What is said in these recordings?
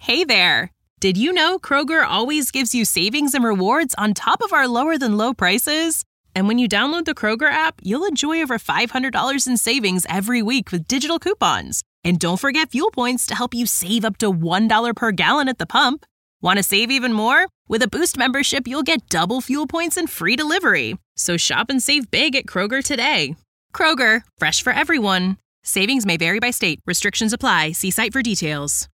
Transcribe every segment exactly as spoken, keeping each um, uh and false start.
Hey there! Did you know Kroger always gives you savings and rewards on top of our lower than low prices? And when you download the Kroger app, you'll enjoy over five hundred dollars in savings every week with digital coupons. And don't forget fuel points to help you save up to one dollar per gallon at the pump. Want to save even more? With a Boost membership, you'll get double fuel points and free delivery. So shop and save big at Kroger today. Kroger, fresh for everyone. Savings may vary by state. Restrictions apply. See site for details.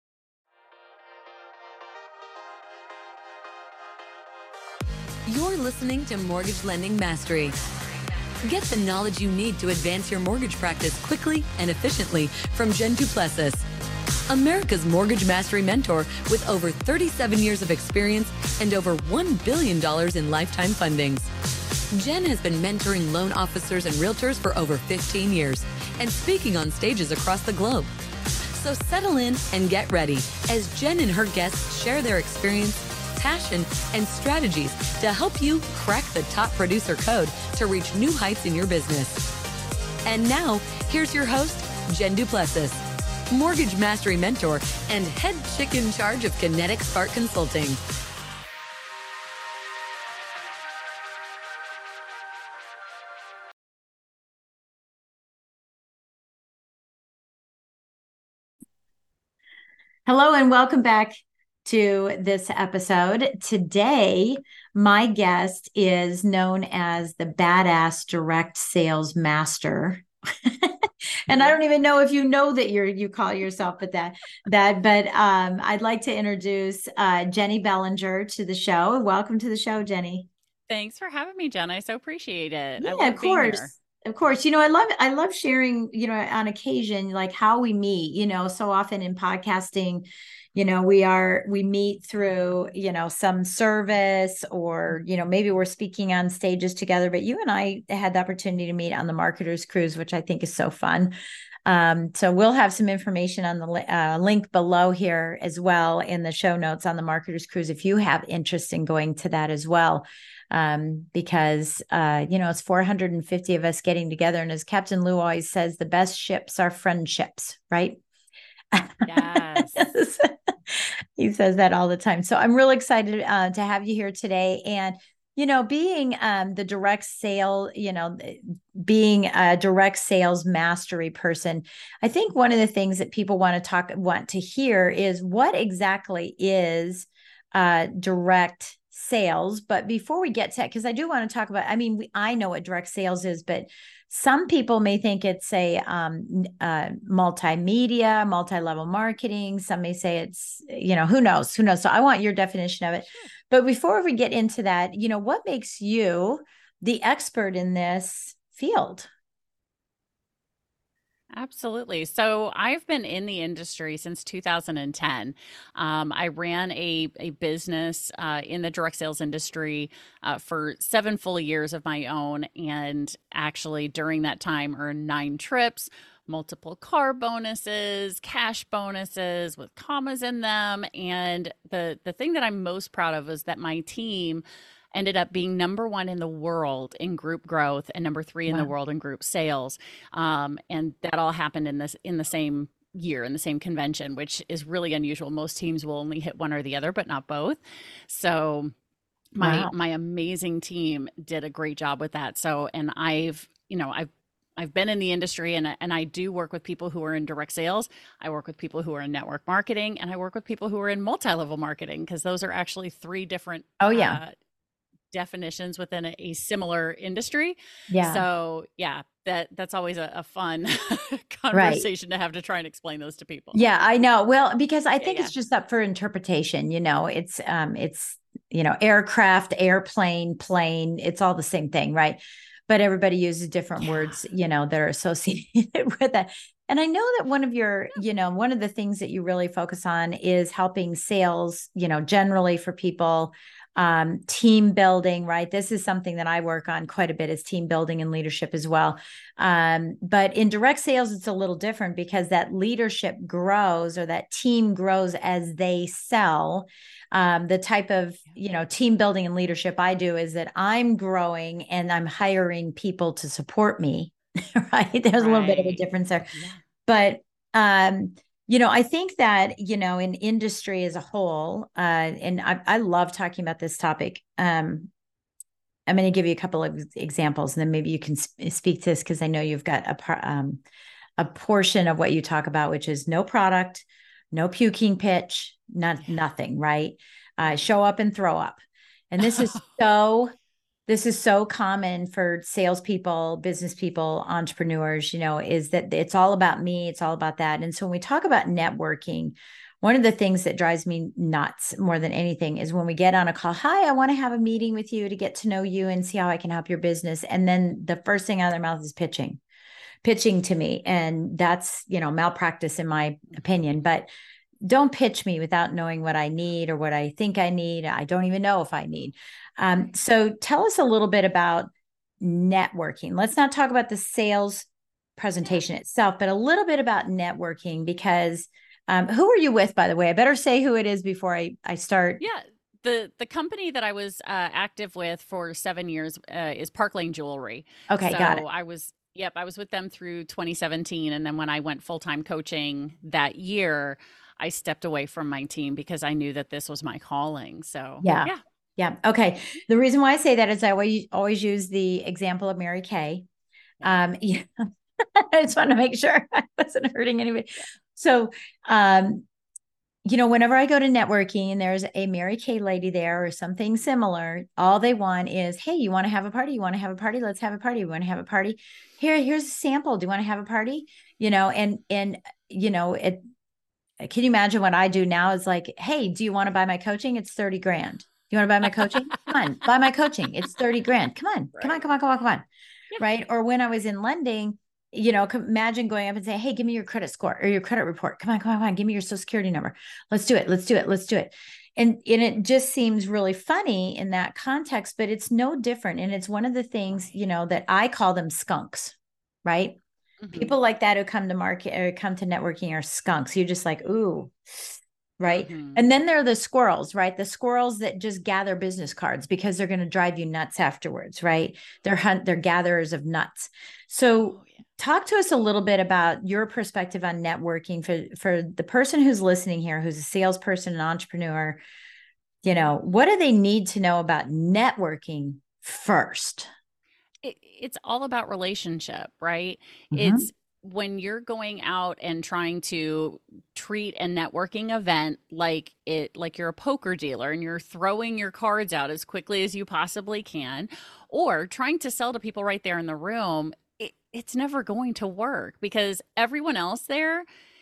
You're listening to Mortgage Lending Mastery. Get the knowledge you need to advance your mortgage practice quickly and efficiently from Jen Duplessis, America's Mortgage Mastery mentor with over thirty-seven years of experience and over one billion dollars in lifetime fundings. Jen has been mentoring loan officers and realtors for over fifteen years and speaking on stages across the globe. So settle in and get ready as Jen and her guests share their experience, passion, and strategies to help you crack the top producer code to reach new heights in your business. And now, here's your host, Jen Duplessis, Mortgage Mastery Mentor and head chick in charge of Kinetic Spark Consulting. Hello and welcome back to this episode. Today, my guest is known as the Badass Direct Sales Master. And I don't even know if you know that you're you call yourself but that that but um, I'd like to introduce uh, Jenny Bellinger to the show. Welcome to the show, Jenny. Thanks for having me, Jen. I so appreciate it. Yeah, I love of course. Here. Of course. You know, I love I love sharing, you know, on occasion, like how we meet, you know, so often in podcasting, you know, we are, we meet through, you know, some service or, you know, maybe we're speaking on stages together, but you and I had the opportunity to meet on the Marketers Cruise, which I think is so fun. Um, so we'll have some information on the uh, link below here as well in the show notes on the Marketers Cruise, if you have interest in going to that as well. Um, because, uh, you know, it's four hundred fifty of us getting together. And as Captain Lou always says, the best ships are friendships, right? Yes. He says that all the time. So I'm really excited uh, to have you here today. And, you know, being um, the direct sale, you know, being a direct sales mastery person, I think one of the things that people want to talk, want to hear is what exactly is uh, direct sales. But before we get to that, because I do want to talk about, I mean, we, I know what direct sales is, but some people may think it's a um, uh, multimedia, multi-level marketing. Some may say it's, you know, who knows, who knows. So I want your definition of it. Sure. But before we get into that, you know, what makes you the expert in this field? Absolutely. So I've been in the industry since two thousand ten. Um, I ran a, a business uh, in the direct sales industry uh, for seven full years of my own. And actually during that time earned nine trips, multiple car bonuses, cash bonuses with commas in them. And the, the thing that I'm most proud of is that my team ended up being number one in the world in group growth and number three in wow. the world in group sales. Um, and that all happened in this in the same year, in the same convention, which is really unusual. Most teams will only hit one or the other, but not both. So my wow. my amazing team did a great job with that. So, and I've, you know, I've I've been in the industry and, and I do work with people who are in direct sales. I work with people who are in network marketing, and I work with people who are in multi-level marketing, because those are actually three different oh yeah uh, definitions within a, a similar industry. Yeah. So yeah, that that's always a, a fun conversation right. to have to try and explain those to people. Yeah, I know. Well, because I think yeah, yeah. it's just up for interpretation. You know, it's um, it's you know, aircraft, airplane, plane. It's all the same thing, right? But everybody uses different yeah. words, you know, that are associated with that. And I know that one of your, you know, one of the things that you really focus on is helping sales, you know, generally for people. Um, team building, right? This is something that I work on quite a bit, is team building and leadership as well. Um, but in direct sales, it's a little different, because that leadership grows, or that team grows as they sell. Um, the type of, you know, team building and leadership I do is that I'm growing and I'm hiring people to support me, right? There's right. a little bit of a difference there, yeah. but, um, You know, I think that, you know, in industry as a whole, uh, and I, I love talking about this topic. Um, I'm going to give you a couple of examples, and then maybe you can sp- speak to this because I know you've got a par- um, a portion of what you talk about, which is no product, no puking pitch, not Yeah. nothing, right? Uh, show up and throw up, and this is so this is so common for salespeople, business people, entrepreneurs, you know, is that it's all about me. It's all about that. And so when we talk about networking, one of the things that drives me nuts more than anything is when we get on a call, hi, I want to have a meeting with you to get to know you and see how I can help your business. And then the first thing out of their mouth is pitching, pitching to me. And that's, you know, malpractice in my opinion. But don't pitch me without knowing what I need or what I think I need. I don't even know if I need. Um, so tell us a little bit about networking. Let's not talk about the sales presentation itself, but a little bit about networking because um, who are you with, by the way? I better say who it is before I, I start. Yeah. The, the company that I was uh, active with for seven years uh, is Park Lane Jewelry. Okay, so got it. I was, yep, I was with them through twenty seventeen. And then when I went full-time coaching that year, I stepped away from my team because I knew that this was my calling. So Yeah. yeah. Yeah. Okay. The reason why I say that is I always, always use the example of Mary Kay. Um, yeah. I just want to make sure I wasn't hurting anybody. So, um, you know, whenever I go to networking and there's a Mary Kay lady there or something similar, all they want is, hey, you want to have a party? You want to have a party? Let's have a party. We want to have a party. Here, here's a sample. Do you want to have a party? You know, and, and, you know, it, can you imagine what I do now is like, hey, do you want to buy my coaching? It's thirty grand. You want to buy my coaching? Come on, buy my coaching. It's thirty grand. Come on, come on, come on, come on, come on. Yeah. Right. Or when I was in lending, you know, imagine going up and say, hey, give me your credit score or your credit report. Come on, come on, come on. Give me your social security number. Let's do it. Let's do it. Let's do it. And, and it just seems really funny in that context, but it's no different. And it's one of the things, you know, that I call them skunks, right? Mm-hmm. People like that who come to market or come to networking are skunks. You're just like, ooh, right. Mm-hmm. And then there are the squirrels, right? The squirrels that just gather business cards because they're going to drive you nuts afterwards, right? They're hunt, they're gatherers of nuts. So Oh, yeah. talk to us a little bit about your perspective on networking for, for the person who's listening here, who's a salesperson, an entrepreneur. You know, what do they need to know about networking first? It, it's all about relationship, right? Mm-hmm. It's when you're going out and trying to treat a networking event like it like you're a poker dealer and you're throwing your cards out as quickly as you possibly can, or trying to sell to people right there in the room, it, it's never going to work because everyone else there,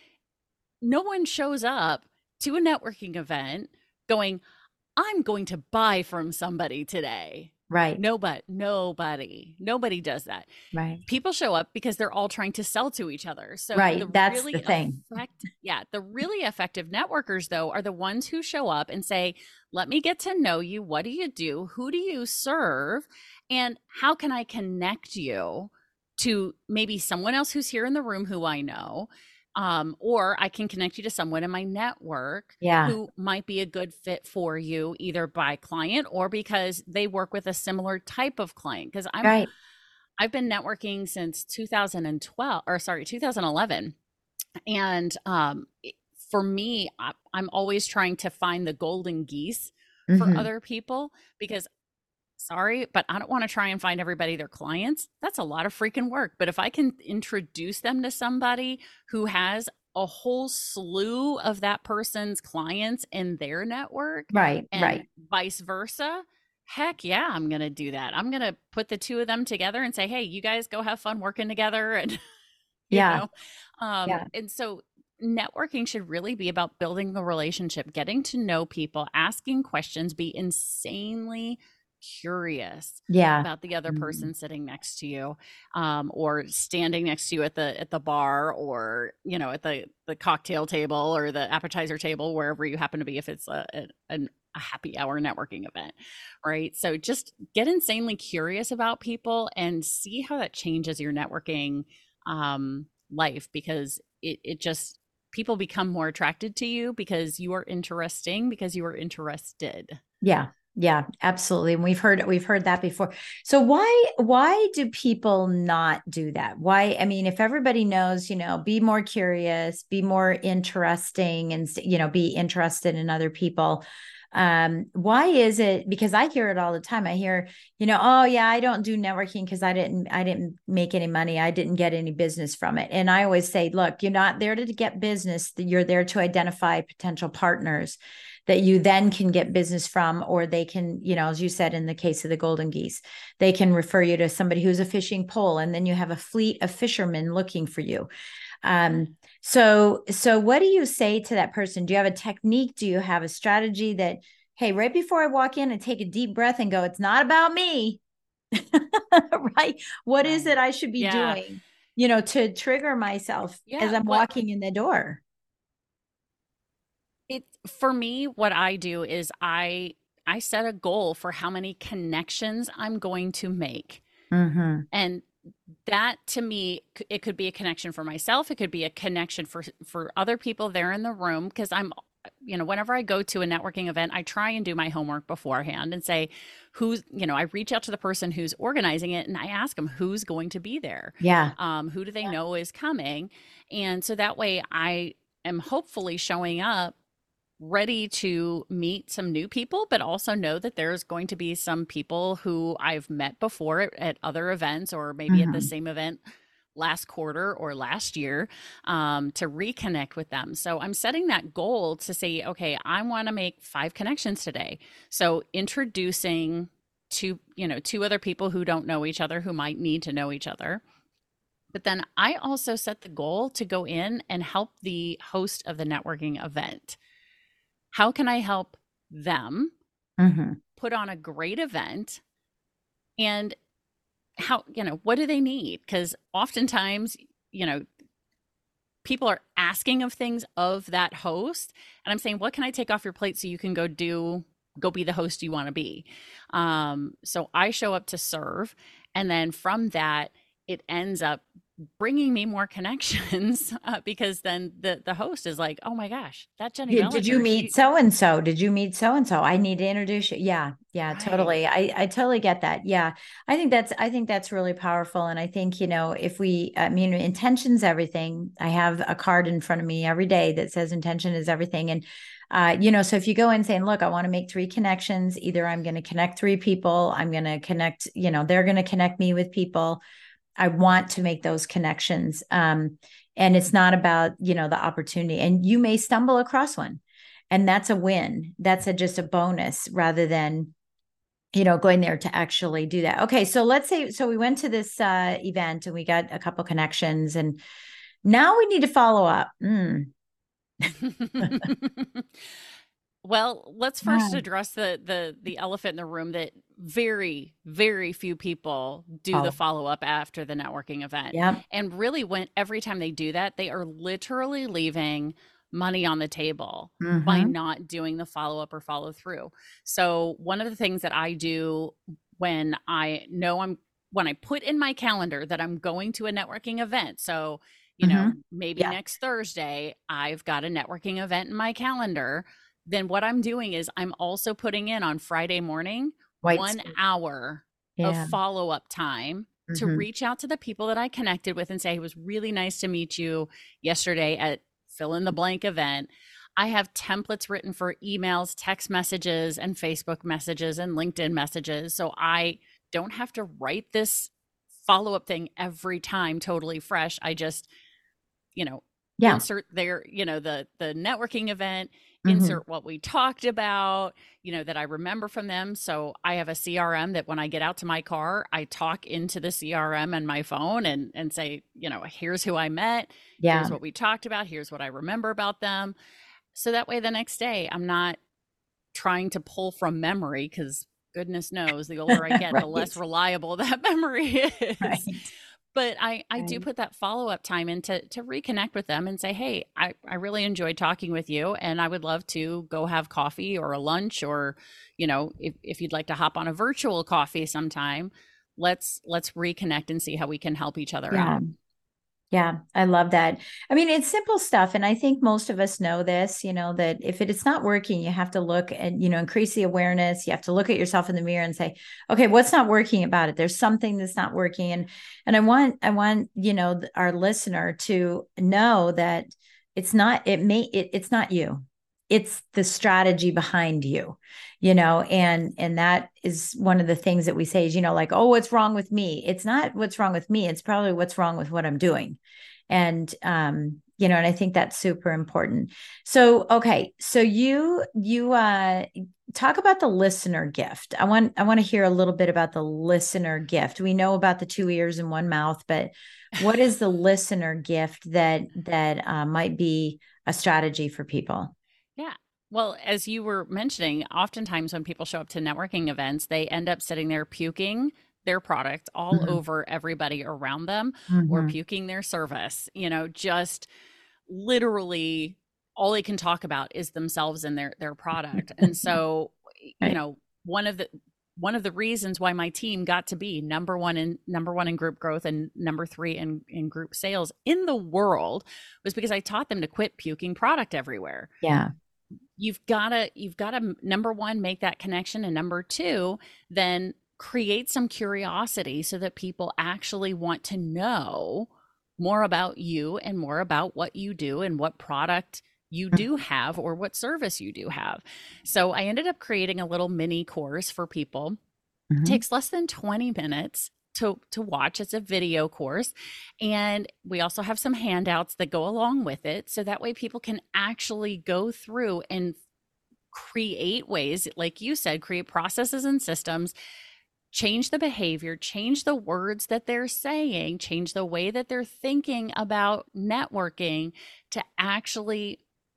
no one shows up to a networking event going, I'm going to buy from somebody today. Right. Nobody, nobody, nobody does that. Right. People show up because they're all trying to sell to each other. So right. the That's really the thing. Effect, yeah. The really effective networkers, though, are the ones who show up and say, let me get to know you. What do you do? Who do you serve? And how can I connect you to maybe someone else who's here in the room who I know? Um, or I can connect you to someone in my network yeah. who might be a good fit for you, either by client or because they work with a similar type of client. Because I'm, right. I've been networking since two thousand twelve, or sorry, two thousand eleven, and um, for me, I, I'm always trying to find the golden geese for mm-hmm. other people because. Sorry, but I don't want to try and find everybody their clients. That's a lot of freaking work. But if I can introduce them to somebody who has a whole slew of that person's clients in their network, right, and right, vice versa, heck yeah, I'm going to do that. I'm going to put the two of them together and say, hey, you guys go have fun working together. And, you yeah. know, um, yeah. and so networking should really be about building the relationship, getting to know people, asking questions, be insanely curious yeah. about the other person mm-hmm. sitting next to you, um, or standing next to you at the at the bar, or you know, at the the cocktail table or the appetizer table, wherever you happen to be, if it's a, a, a happy hour networking event, right? So just get insanely curious about people and see how that changes your networking um, life, because it it just people become more attracted to you because you are interesting, because you are interested. Yeah. Yeah, absolutely. And we've heard we've heard that before. So why why do people not do that? Why, I mean, if everybody knows, you know, be more curious, be more interesting and you know, be interested in other people. Um, why is it? Because I hear it all the time. I hear, you know, oh yeah, I don't do networking because I didn't I didn't make any money. I didn't get any business from it. And I always say, look, you're not there to get business. You're there to identify potential partners that you then can get business from, or they can, you know, as you said, in the case of the golden geese, they can refer you to somebody who's a fishing pole, and then you have a fleet of fishermen looking for you. Um, so, so what do you say to that person? Do you have a technique? Do you have a strategy that, hey, right before I walk in, and take a deep breath and go, it's not about me, right? What right. is it I should be yeah. doing, you know, to trigger myself yeah, as I'm what, walking in the door? It for me, what I do is I I set a goal for how many connections I'm going to make. Mm-hmm. And that to me, it could be a connection for myself. It could be a connection for, for other people there in the room. Cause I'm, you know, whenever I go to a networking event, I try and do my homework beforehand and say, who's, you know, I reach out to the person who's organizing it and I ask them who's going to be there. Yeah. Um, who do they yeah. know is coming? And so that way I am hopefully showing up ready to meet some new people, but also know that there's going to be some people who I've met before at, at other events, or maybe mm-hmm. at the same event last quarter or last year, um, to reconnect with them. So I'm setting that goal to say, okay, I want to make five connections today. So introducing two, you know, two other people who don't know each other, who might need to know each other. But then I also set the goal to go in and help the host of the networking event. How can I help them mm-hmm. put on a great event? And how, you know, what do they need? Because oftentimes, you know, people are asking of things of that host. And I'm saying, what can I take off your plate so you can go do, go be the host you want to be? Um, so I show up to serve. And then from that, it ends up bringing me more connections uh, because then the the host is like, oh my gosh, that Jenny did, Bellinger, did you meet she... so-and-so did you meet so-and-so I need to introduce you. Yeah yeah right. Totally. I I totally get that. Yeah, I think that's I think that's really powerful. And I think, you know, if we I mean, intention's everything. I have a card in front of me every day that says intention is everything. And uh, you know, so if you go in saying, look, I want to make three connections, either I'm going to connect three people, I'm going to connect, you know, they're going to connect me with people. I want to make those connections. Um, and it's not about, you know, the opportunity, and you may stumble across one, and that's a win. That's a, just a bonus rather than, you know, going there to actually do that. Okay. So let's say, so we went to this uh, event and we got a couple connections, and now we need to follow up. Mm. Well, let's first address the the the elephant in the room that very, very few people do oh. the follow-up after the networking event. Yeah. And really, when every time they do that, they are literally leaving money on the table mm-hmm. by not doing the follow-up or follow through. So one of the things that I do when I know I'm when I put in my calendar that I'm going to a networking event, so you mm-hmm. know, maybe yeah. next Thursday, I've got a networking event in my calendar. Then what I'm doing is I'm also putting in on Friday morning, White one space. hour yeah. of follow-up time mm-hmm. to reach out to the people that I connected with and say, it was really nice to meet you yesterday at fill in the blank event. I have templates written for emails, text messages, and Facebook messages and LinkedIn messages. So I don't have to write this follow-up thing every time totally fresh. I just, you know, yeah. insert their, you know, the the networking event, insert mm-hmm. what we talked about, you know, that I remember from them. So I have a C R M that when I get out to my car, I talk into the C R M and my phone and, and say, you know, here's who I met. Yeah. Here's what we talked about. Here's what I remember about them. So that way the next day I'm not trying to pull from memory, because goodness knows the older I get, right. the less reliable that memory is. Right. But I, I do put that follow-up time in to, to reconnect with them and say, hey, I, I really enjoyed talking with you, and I would love to go have coffee or a lunch, or, you know, if, if you'd like to hop on a virtual coffee sometime, let's let's reconnect and see how we can help each other yeah. out. Yeah, I love that. I mean, it's simple stuff. And I think most of us know this, you know, that if it, it's not working, you have to look and, you know, increase the awareness. You have to look at yourself in the mirror and say, okay, what's not working about it? There's something that's not working. And, and I want, I want, you know, our listener to know that it's not, it may, it, it's not you. It's the strategy behind you, you know, and, and that is one of the things that we say is, you know, like, oh, what's wrong with me? It's not what's wrong with me. It's probably what's wrong with what I'm doing. And, um, you know, and I think that's super important. So, okay. So you, you, uh, talk about the listener gift. I want, I want to hear a little bit about the listener gift. We know about the two ears and one mouth, but what is the listener gift that, that, uh, might be a strategy for people? Yeah. Well, as you were mentioning, oftentimes when people show up to networking events, they end up sitting there puking their product all Mhm. over everybody around them or Mhm. puking their service, you know, just literally all they can talk about is themselves and their their product. And so, you Right. know, one of the one of the reasons why my team got to be number one in number one in group growth and number three in, in group sales in the world was because I taught them to quit puking product everywhere. Yeah. You've got to you've got to number one, make that connection, and number two, then create some curiosity so that people actually want to know more about you and more about what you do and what product you do have or what service you do have. So I ended up creating a little mini course for people. Mhm. It takes less than twenty minutes to to watch. It's a video course, and we also have some handouts that go along with it, so that way people can actually go through and create ways, like you said, create processes and systems, change the behavior, change the words that they're saying, change the way that they're thinking about networking to actually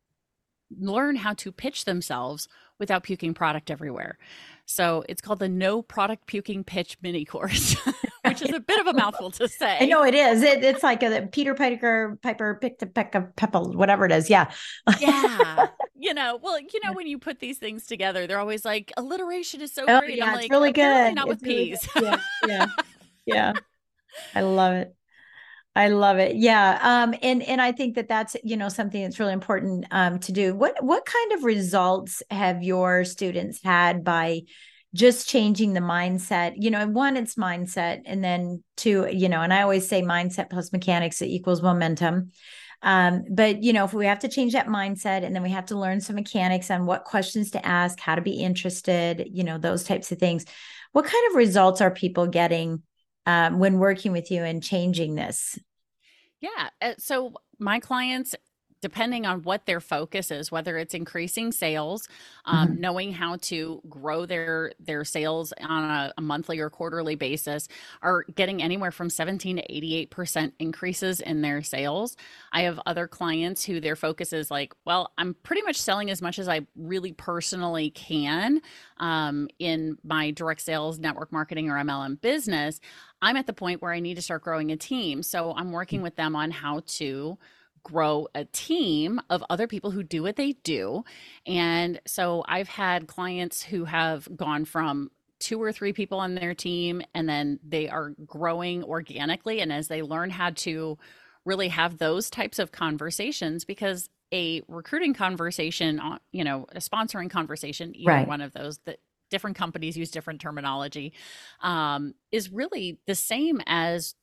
learn how to pitch themselves without puking product everywhere. So it's called the No Product Puking Pitch Mini Course, which is a bit of a mouthful to say. I know it is. It, it's like a Peter Piper, Piper picked a peck of pebbles, whatever it is. Yeah. Yeah. You know, well, you know, when you put these things together, they're always like, alliteration is so Oh, great. yeah, I'm it's like, really apparently good. not with It's really peas. good. Yeah. Yeah. Yeah. I love it. I love it. Yeah. Um, and, and I think that that's, you know, something that's really important, um, to do. What, what kind of results have your students had by just changing the mindset? You know, one, it's mindset. And then two, you know, and I always say mindset plus mechanics equals momentum. Um, but, you know, if we have to change that mindset and then we have to learn some mechanics on what questions to ask, how to be interested, you know, those types of things. What kind of results are people getting um, when working with you and changing this? Yeah. uh, So my clients, depending on what their focus is, whether it's increasing sales, um, Mhm. knowing how to grow their their sales on a, a monthly or quarterly basis, are getting anywhere from seventeen to eighty-eight percent increases in their sales. I have other clients who their focus is like, well, I'm pretty much selling as much as I really personally can um, in my direct sales, network marketing, or M L M business. I'm at the point where I need to start growing a team. So I'm working with them on how to grow a team of other people who do what they do. And so I've had clients who have gone from two or three people on their team, and then they are growing organically. And as they learn how to really have those types of conversations, because a recruiting conversation, uh, you know, a sponsoring conversation, either Right. one of those, that different companies use different terminology, um, is really the same as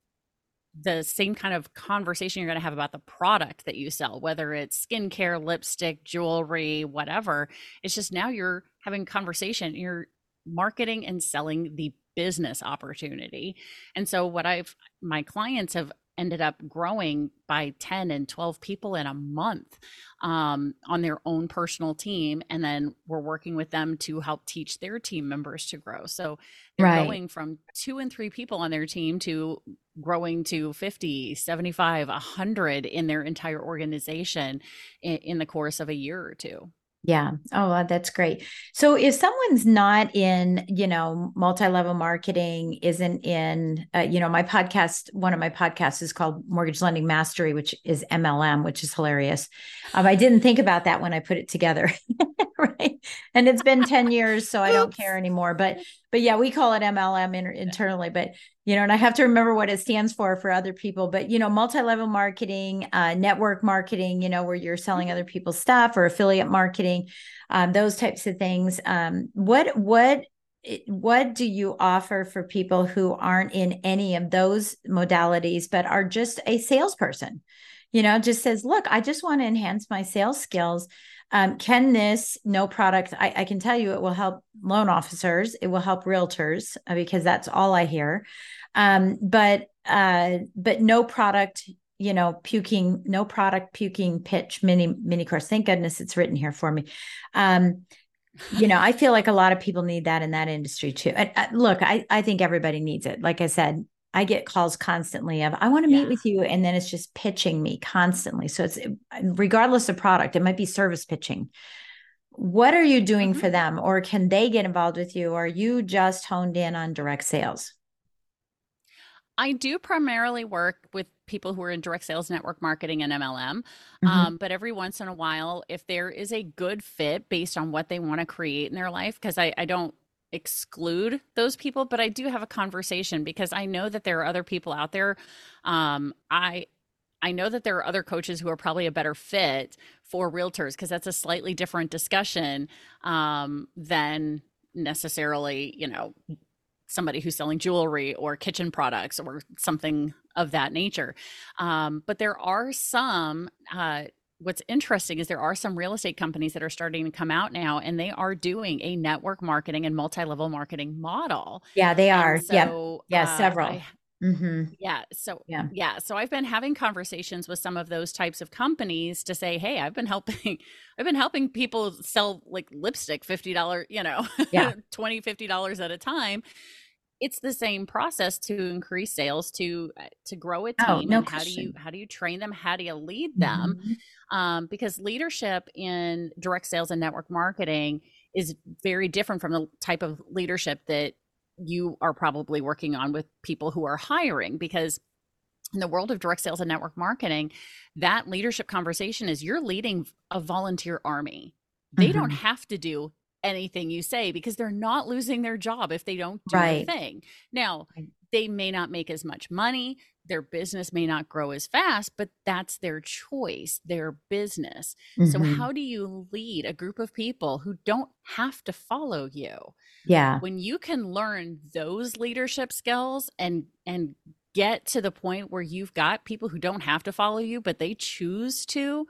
the same kind of conversation you're going to have about the product that you sell, whether it's skincare, lipstick, jewelry, whatever. It's just now you're having conversation, you're marketing and selling the business opportunity. And so what I've, my clients have ended up growing by ten and twelve people in a month um, on their own personal team. And then we're working with them to help teach their team members to grow. So they're Right. going from two and three people on their team to growing to fifty, seventy-five, one hundred in their entire organization in, in the course of a year or two. Yeah. Oh, wow, that's great. So if someone's not in, you know, multi-level marketing, isn't in, uh, you know, my podcast, one of my podcasts is called Mortgage Lending Mastery, which is M L M, which is hilarious. Um, I didn't think about that when I put it together. right. And it's been ten years, so I don't care anymore. But, but yeah, we call it M L M in, internally, but, you know, and I have to remember what it stands for for other people, but, you know, multi-level marketing, uh, network marketing, you know, where you're selling other people's stuff, or affiliate marketing, um, those types of things. Um, what, what, what do you offer for people who aren't in any of those modalities, but are just a salesperson? You know, just says, look, I just want to enhance my sales skills. Um, can this no product? I, I can tell you it will help loan officers. It will help realtors, uh, because that's all I hear. Um, but, uh, but no product, you know, puking, no product puking pitch mini, mini course. Thank goodness it's written here for me. Um, you know, I feel like a lot of people need that in that industry too. And, uh, look, I, I think everybody needs it. Like I said, I get calls constantly of, I want to meet Yeah. with you. And then it's just pitching me constantly. So it's regardless of product, it might be service pitching. What are you doing Mm-hmm. for them? Or can they get involved with you? Or are you just honed in on direct sales? I do primarily work with people who are in direct sales, network marketing, and M L M. Mhm. Um, but every once in a while, if there is a good fit based on what they want to create in their life, because I, I don't exclude those people, but I do have a conversation because I know that there are other people out there. Um, I I know that there are other coaches who are probably a better fit for realtors, because that's a slightly different discussion um, than necessarily, you know, somebody who's selling jewelry or kitchen products or something of that nature. Um, but there are some, uh, what's interesting is there are some real estate companies that are starting to come out now, and they are doing a network marketing and multi-level marketing model. Yeah, they are. And Yeah. so, Yeah. uh, Several. I, Mm-hmm. yeah. So, Yeah. yeah. So I've been having conversations with some of those types of companies to say, hey, I've been helping, I've been helping people sell like lipstick, fifty dollars, you know, Yeah. twenty, fifty dollars at a time. It's the same process to increase sales, to uh, to grow a Oh, team. no And how do you question. how do you train them? How do you lead them? Mhm. Um, because leadership in direct sales and network marketing is very different from the type of leadership that you are probably working on with people who are hiring. Because in the world of direct sales and network marketing, that leadership conversation is you're leading a volunteer army. They don't Mhm. have to do anything you say, because they're not losing their job if they don't do Right. the thing. Now, Right. they may not make as much money, their business may not grow as fast, but that's their choice, their business. So Mhm. how do you lead a group of people who don't have to follow you? Yeah. When you can learn those leadership skills and and get to the point where you've got people who don't have to follow you, but they choose to,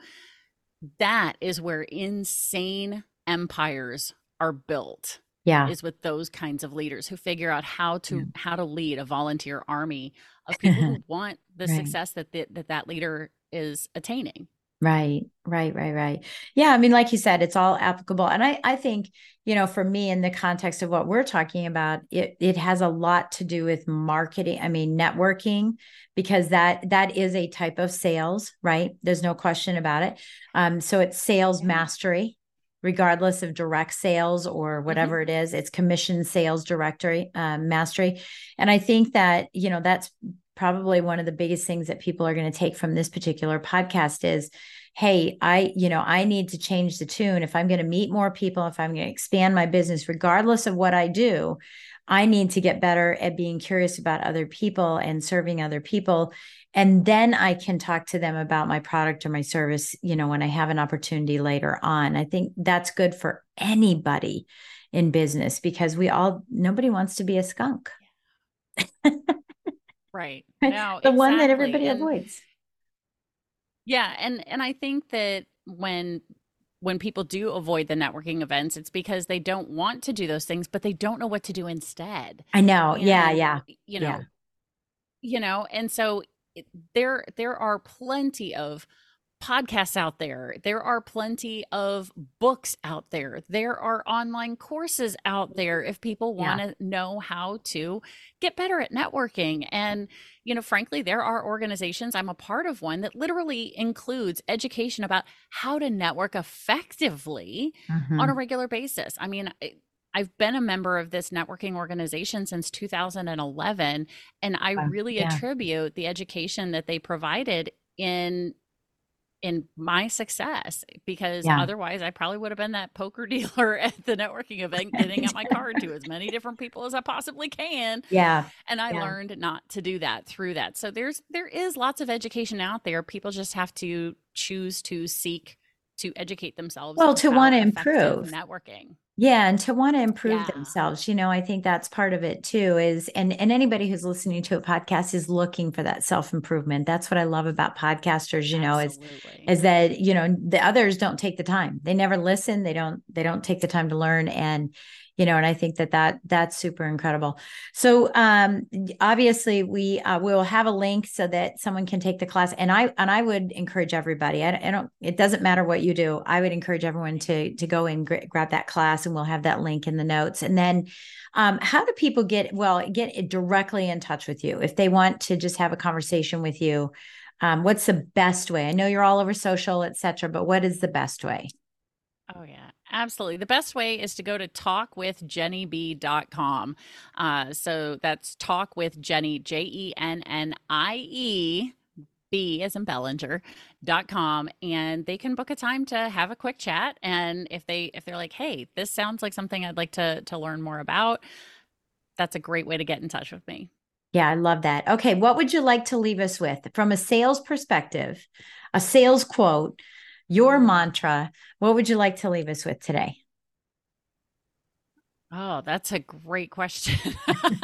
that is where insane empires are built, Yeah. is with those kinds of leaders who figure out how to Yeah. how to lead a volunteer army of people who want the Right. success that the, that that leader is attaining. Right, right, right, right. Yeah, I mean, like you said, it's all applicable. And I, I think, you know, for me, in the context of what we're talking about, it it has a lot to do with marketing. I mean, networking, because that that is a type of sales, right? There's no question about it. Um, so it's sales Yeah. mastery, regardless of direct sales or whatever it is. It's commission sales directory, um, mastery. And I think that, you know, that's probably one of the biggest things that people are going to take from this particular podcast is, hey, I, you know, I need to change the tune. If I'm going to meet more people, if I'm going to expand my business, regardless of what I do, I need to get better at being curious about other people and serving other people. And then I can talk to them about my product or my service, you know, when I have an opportunity later on. I think that's good for anybody in business, because we all, nobody wants to be a skunk. Right. No, The one that exactly. everybody And avoids. yeah, and and I think that when when people do avoid the networking events, it's because they don't want to do those things, but they don't know what to do instead. I know. Yeah, And yeah, you yeah. know, you know, and so it, there there are plenty of podcasts out there. There are plenty of books out there. There are online courses out there if people Yeah. want to know how to get better at networking. And, you know, frankly, there are organizations, I'm a part of one, that literally includes education about how to network effectively Mhm. on a regular basis. I mean, I- I've been a member of this networking organization since two thousand eleven, and I Wow. really Yeah. attribute the education that they provided in in my success, because Yeah. otherwise I probably would have been that poker dealer at the networking event, getting out my card to as many different people as I possibly can. Yeah. And I Yeah. learned not to do that through that. So there's, there is lots of education out there. People just have to choose to seek to educate themselves. Well, to about want to effective improve. networking. Yeah, and to want to improve Yeah. themselves, you know, I think that's part of it too, is and and anybody who's listening to a podcast is looking for that self-improvement. That's what I love about podcasters, you know, is Absolutely. is that, you know, the others don't take the time. They never listen, they don't they don't take the time to learn, and you know, and I think that that that's super incredible. So um obviously we uh, will have a link so that someone can take the class, and I and I would encourage everybody. I, I don't it doesn't matter what you do. I would encourage everyone to to go and gr- grab that class, and we'll have that link in the notes. And then um how do people get well get directly in touch with you if they want to just have a conversation with you? Um what's the best way? I know you're all over social, et cetera, but what is the best way? Oh, yeah, absolutely. The best way is to go to talk with jenny b dot com. Uh, so that's talk with Jenny, J E N N I E, B as in Bellinger, dot com. And they can book a time to have a quick chat. And if they, if they're like, hey, this sounds like something I'd like to, to learn more about, that's a great way to get in touch with me. Yeah, I love that. Okay, what would you like to leave us with from a sales perspective, a sales quote, your mantra? What would you like to leave us with today? Oh, that's a great question.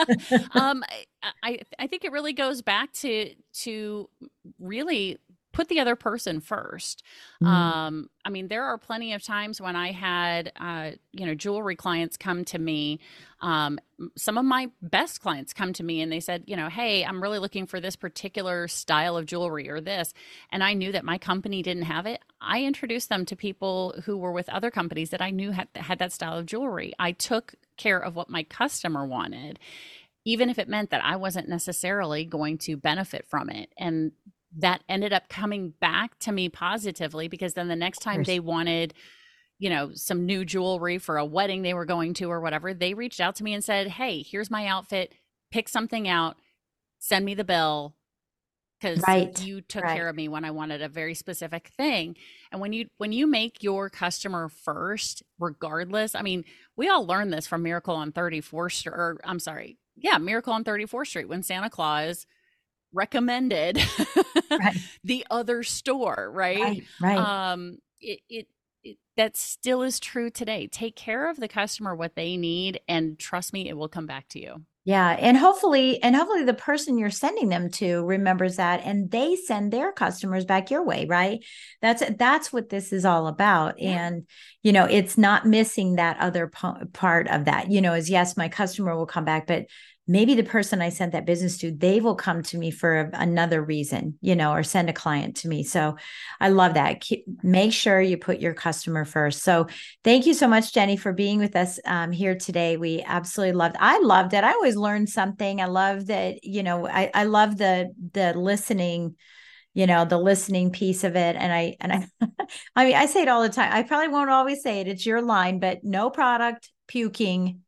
um, I I think it really goes back to to really put the other person first. Mm. Um, I mean, there are plenty of times when I had uh, you know, jewelry clients come to me. Um, some of my best clients come to me and they said, you know, hey, I'm really looking for this particular style of jewelry or this. And I knew that my company didn't have it. I introduced them to people who were with other companies that I knew had, had that style of jewelry. I took care of what my customer wanted, even if it meant that I wasn't necessarily going to benefit from it. And that ended up coming back to me positively, because then the next time they wanted, you know, some new jewelry for a wedding they were going to or whatever, they reached out to me and said, hey, here's my outfit, pick something out, send me the bill, because Right, you took right. care of me when I wanted a very specific thing. And when you when you make your customer first, regardless, I mean, we all learned this from Miracle on thirty-fourth Street, or I'm sorry, yeah, Miracle on thirty-fourth Street, when Santa Claus recommended Right. the other store, right? Right, right. Um, it, it, it that still is true today. Take care of the customer, what they need, and trust me, it will come back to you. Yeah, and hopefully, and hopefully the person you're sending them to remembers that, and they send their customers back your way, right? That's that's what this is all about. Yeah. And you know, it's not missing that other p- part of that. You know, is yes, my customer will come back, but maybe the person I sent that business to, they will come to me for a, another reason, you know, or send a client to me. So I love that. Keep, make sure you put your customer first. So thank you so much, Jenny, for being with us um, here today. We absolutely loved, I loved it. I always learned something. I love that, you know, I, I love the, the listening, you know, the listening piece of it. And I, and I, I mean, I say it all the time. I probably won't always say it. It's your line, but no product puking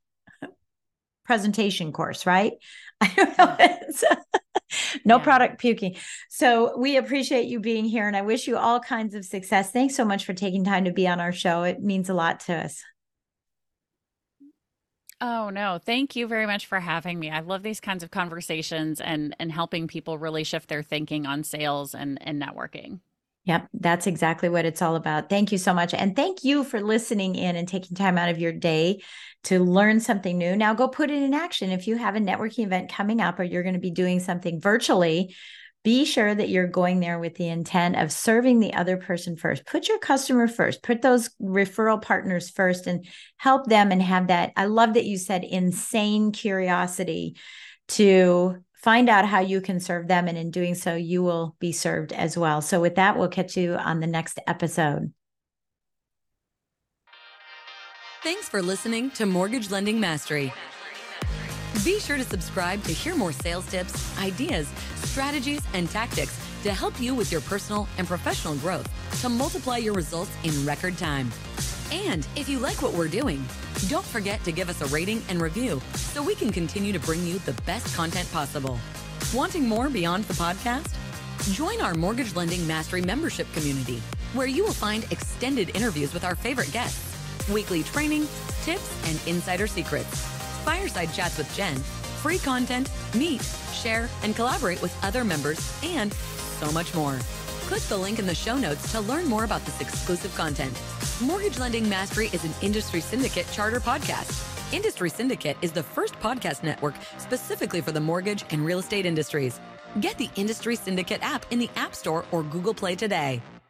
presentation course, right? I don't know. It's, no Yeah. product puking. So we appreciate you being here, and I wish you all kinds of success. Thanks so much for taking time to be on our show. It means a lot to us. Oh, no. Thank you very much for having me. I love these kinds of conversations and and helping people really shift their thinking on sales and, and networking. Yep, that's exactly what it's all about. Thank you so much. And thank you for listening in and taking time out of your day to learn something new. Now go put it in action. If you have a networking event coming up, or you're going to be doing something virtually, be sure that you're going there with the intent of serving the other person first. Put your customer first, put those referral partners first, and help them and have that. I love that you said insane curiosity to find out how you can serve them. And in doing so, you will be served as well. So with that, we'll catch you on the next episode. Thanks for listening to Mortgage Lending Mastery. Be sure to subscribe to hear more sales tips, ideas, strategies, and tactics to help you with your personal and professional growth to multiply your results in record time. And if you like what we're doing, don't forget to give us a rating and review so we can continue to bring you the best content possible. Wanting more beyond the podcast? Join our Mortgage Lending Mastery membership community, where you will find extended interviews with our favorite guests, weekly training, tips, and insider secrets, fireside chats with Jen, free content, meet, share, and collaborate with other members, and so much more. Click the link in the show notes to learn more about this exclusive content. Mortgage Lending Mastery is an Industry Syndicate charter podcast. Industry Syndicate is the first podcast network specifically for the mortgage and real estate industries. Get the Industry Syndicate app in the App Store or Google Play today.